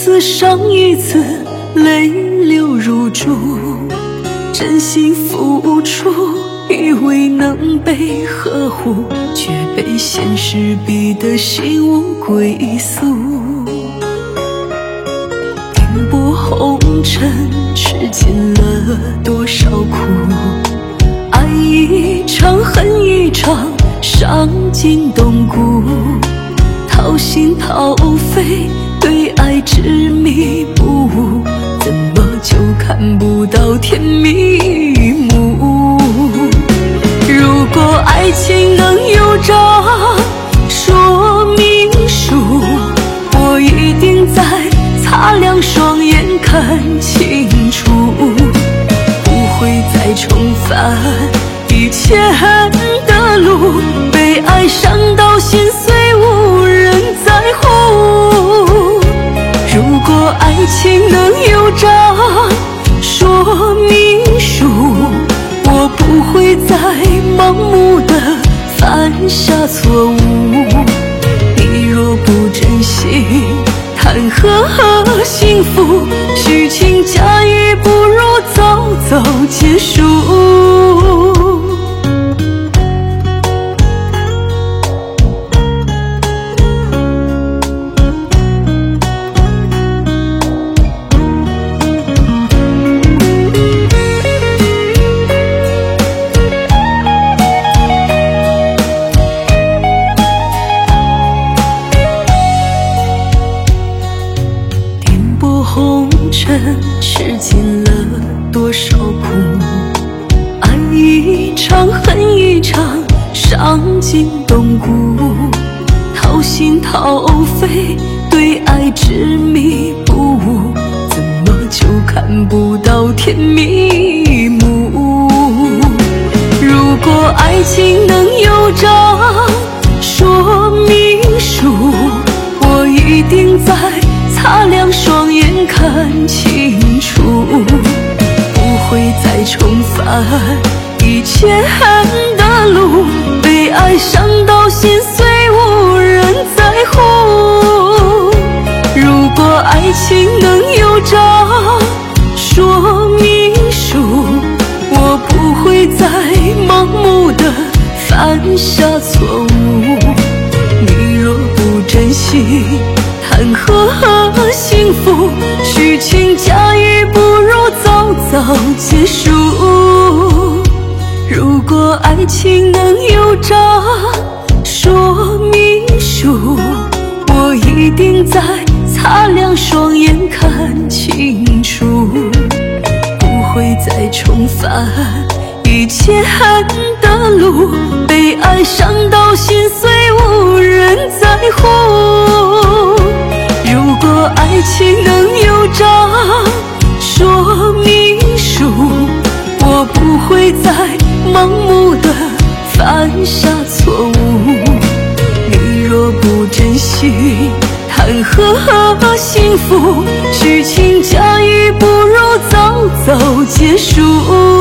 次伤一次，泪流如注，真心付出，以为能被呵护，却被现实逼得心无归宿。颠簸红尘，吃尽了多少苦，爱一场恨一场，伤筋动骨，掏心掏肺，对爱执迷不悟，怎么就看不到天迷目？如果爱情能有张说明书，我一定在擦亮双眼看清楚，不会再重返以前的路，被爱伤到心碎无人在乎。如果爱情能有张说明书，我不会再盲目地犯下错误。你若不珍惜，谈何幸福？虚情假意，不如早早结束。红尘吃尽了多少苦，爱一场恨一场，伤筋动骨，掏心掏肺，对爱执迷不悟，怎么就看不到天迷目？如果爱情能有张说明书，我一定在擦亮双眼看清楚，不会再重返以前的路，被爱伤到心碎无人在乎。如果爱情能有张说明书，我不会再盲目地犯下错误。你若不珍惜，谈何幸福？虚情假意，不如早早结束。如果爱情能有张说明书，我一定在擦亮双眼看清楚，不会再重返以前的路，被爱伤到心碎无人在乎。如果爱情能有张说明书，我不会再盲目地犯下错误。你若不珍惜，谈何幸福？虚情假意，不如早早结束。